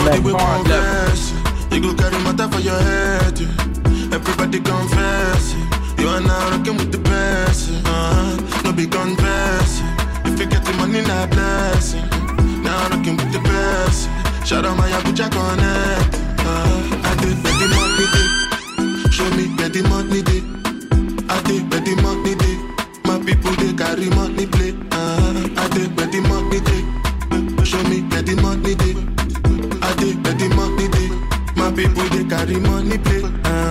Everybody we want verse. You go carry matter for your head. Everybody confess. You are now rocking with the best. No be confess. If you get the money, not blessing. Now rocking with the best. Shout out my Abuja Connect. I did where the money did. Show me where the money did. I did where the money did. My people they carry money play. I did where the money did. Show me where the money did. I did where the money did. My people they carry money play.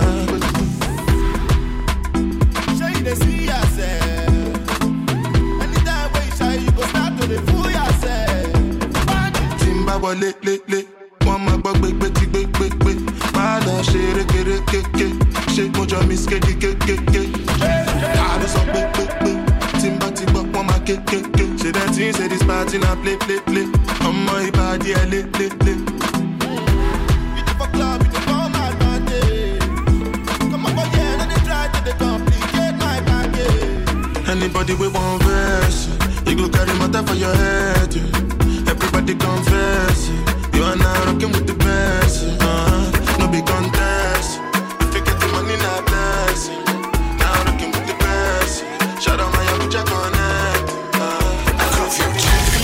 Show you the see yourself. Anytime when you shy, you go start to the fool yourself. Timba wale le. One my bug big. Mala shere kere. Shake mojo miske ke. I do some big. Timba, one my ke. Say that thing, say this party now play. On my body, I lit. Club, you can my party. Come on, boy, yeah, let it try to complicate my package. Anybody we want verse, you go carry matter for your head. Everybody confess, you are now rocking with the best. No big contest. If you get the money, not blessing. Now rocking with the best. Shout out my Abuja Connect. I love you.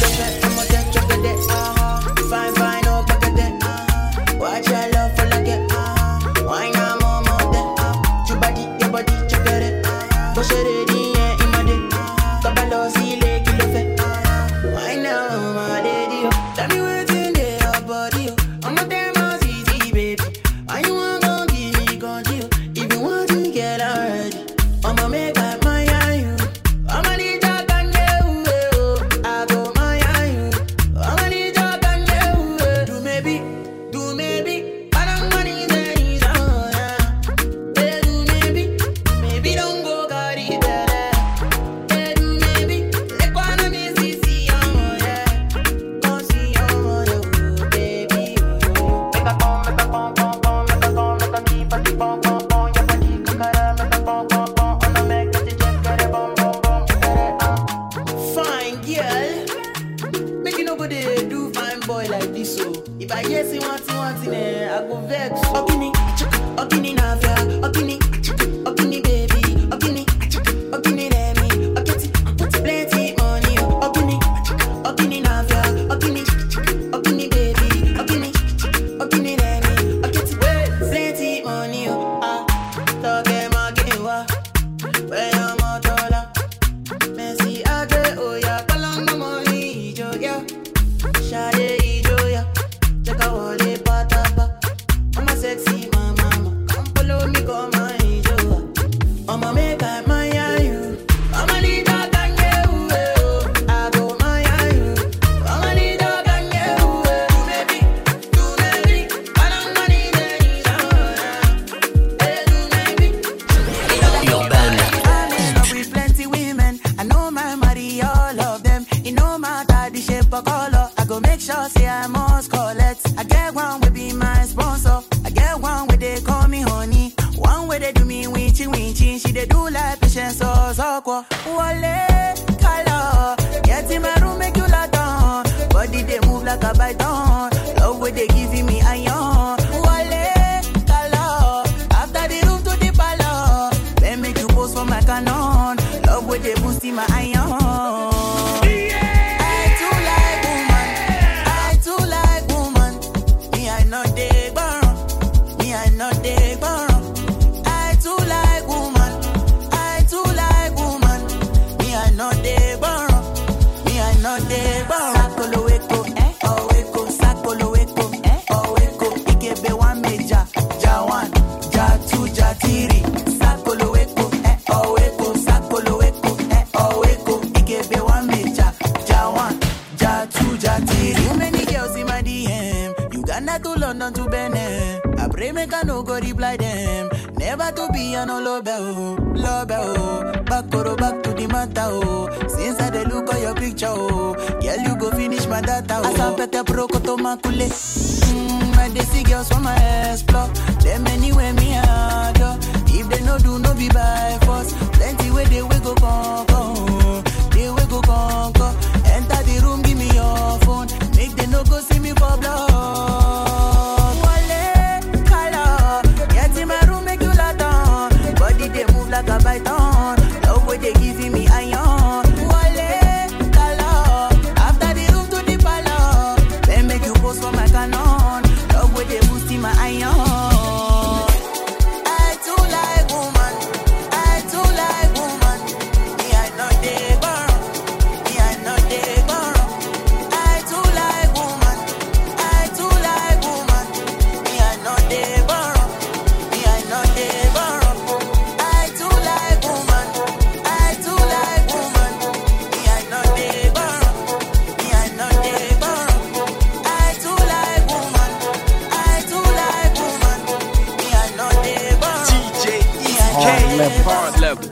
Fine, oh, back at that. Watch your love for like it. Why not more that? Your body, check it. Push it in, in my day. Kabalo, see, leg, kill it. Why now, my daddy? Tell me what's in your body. I'm a damn easy, baby. Why you want to give me control? If you want to get already, I'ma make up my you. I'ma need your gun, I go my you. I'ma need your gun, do maybe. I don't want anything, maybe don't go got it better. Maybe let one of me see yeah. Go see baby. Make a pom, make a me for the pom, your body kakara, make a pom, on the make the check, get a pom. Fine girl, make you nobody do fine boy like this, so if I hear say want I go vex. Okini navia, okini baby, okini let me, okiti plenty money. Okini navia, okini baby, okini let me, okiti plenty money. Toge magiwa, where your motola, Messi age oya, kalanga money joya, shade joya, check out the patapa. I'm a sexy mama, come follow me, come my joa. I'ma make up my you. I'ma need a gang, I go my you. I'ma need a gang, do maybe. I don't need any I'm in love with plenty women. I know my money, all of them. It no matter the shape or color. I go make sure say I must collect. I get one will be my sponsor. I get one where they call me honey. One where they do me winchy. She they do like patience so quoi. Wale, color. Get in my room, make you lie down. Body they move like a python. Love where they giving me iron. Wale, color. After the room to the palace. Then make you pose for my canon. Love where they boosting my iron. London to Benin. I pray make I no go reply them. Never to be an love back to the matter. Since I dey look at your picture, girl you go finish my data. Asapete pro koto makule. I dey see girls from my explore. Them anywhere me adore. If they no do no be by force. Plenty way they we go conquer. They we go conquer. Enter the room, give me your phone. Make they no go see me for blood. level. Hard level.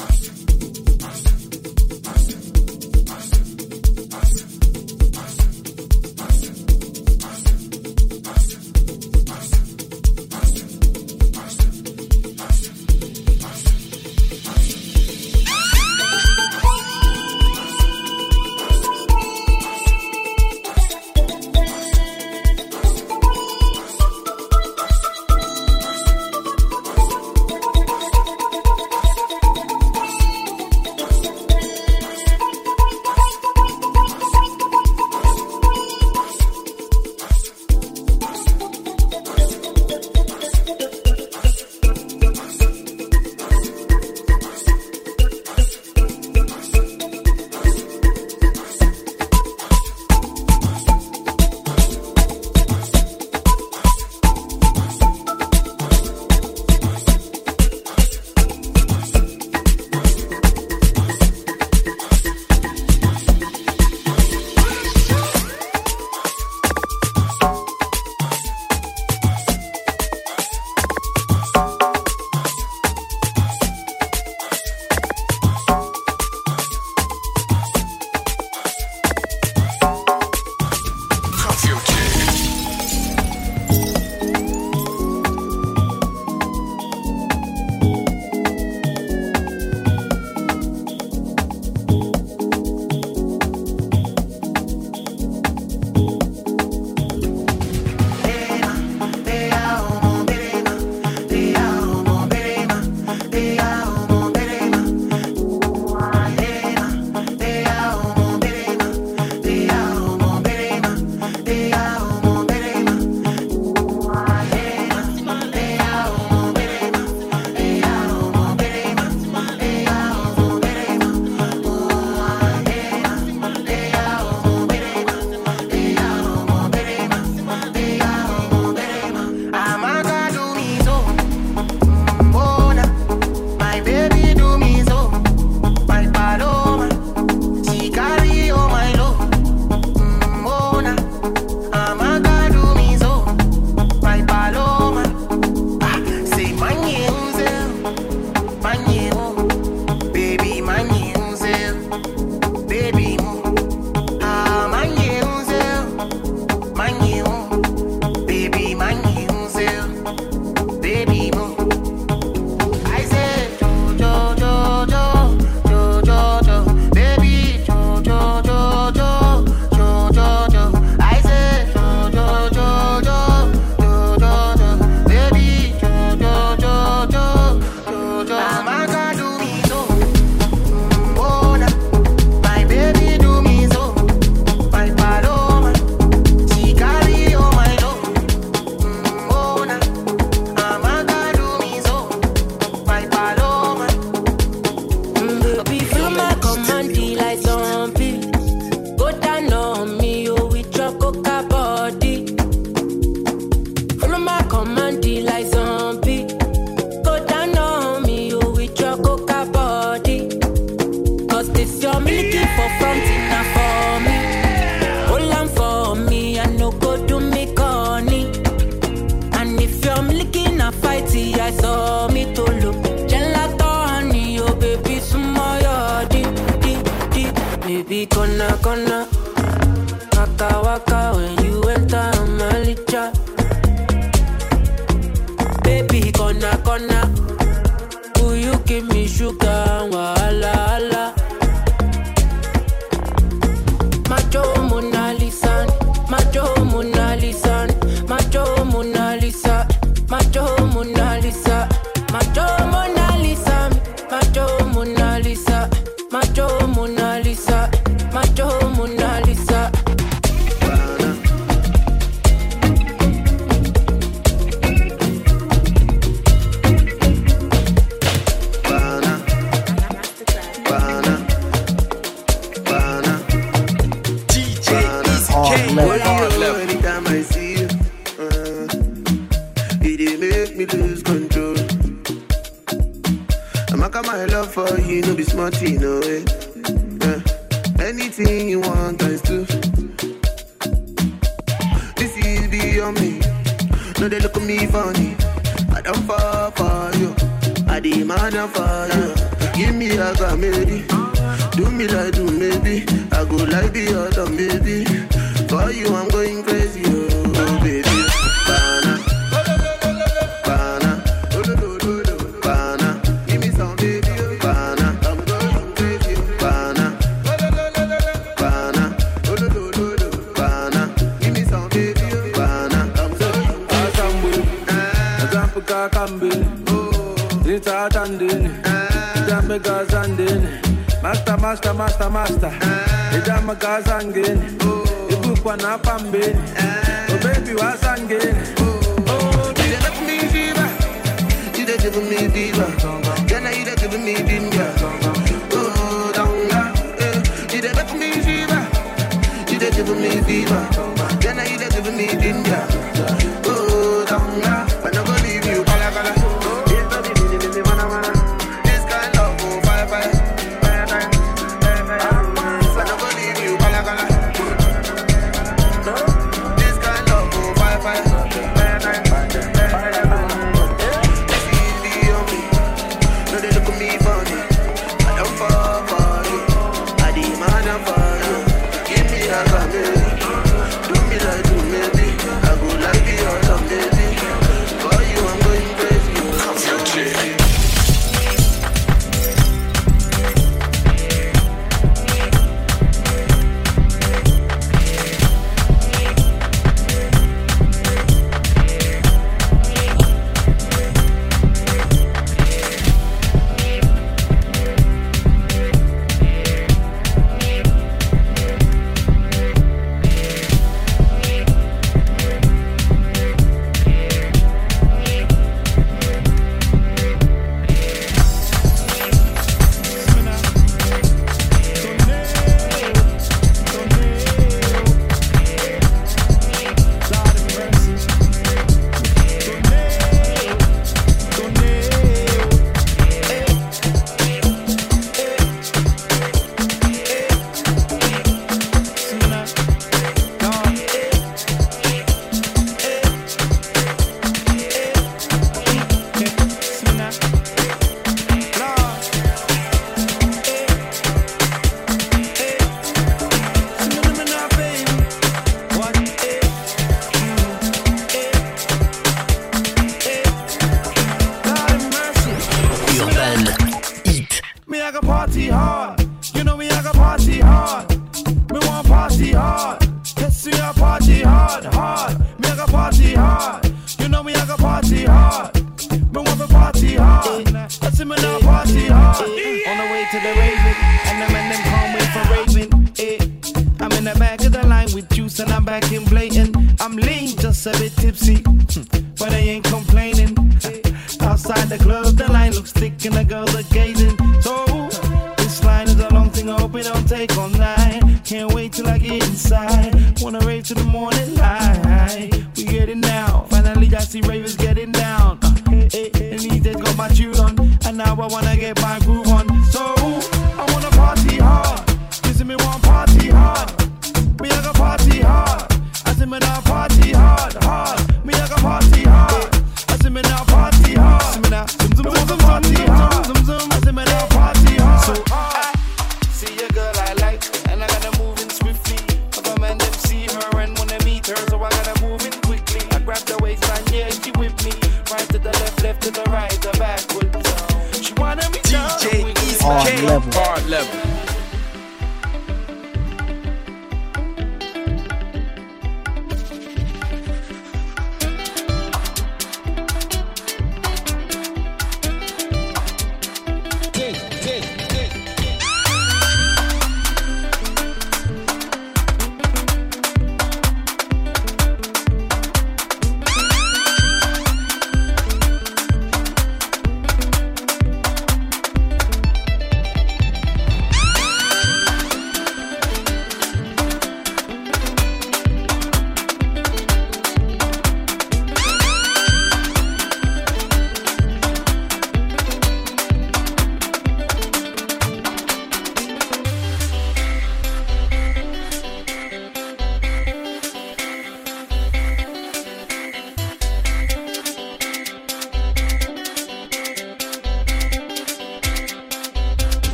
Anything you want, I do. This is beyond me. No, they look at me funny. I don't fall for you. I I demand for you. Give me a comedy. Do me like do maybe. I go like the other baby. For you I'm going crazy, oh baby. Bana, bana, bana. Give me some baby, bana. I'm going crazy, bana, bana, bana. Give me some baby, bana. I'm going crazy. Azampuka kambini, Rita tandini, Jamaica zandini, master. Jamaica zangini, Ibukwana pambini, oh baby wasangini. Oh, you dey give me fever, you dey give me fever, can I give me ginger? Oh, down there, you dey give me fever, you dey give me fever, can I give me ginger? Oh, down there, when I go leave you, kala. This kind of love, fire. When I go leave you, kala. This kind of love, fire. No, they look at me funny. I don't fall for you. I demand for you. Give me a comedy. Do me like do maybe. I go like the other baby. For you I'm going crazy. Hard level.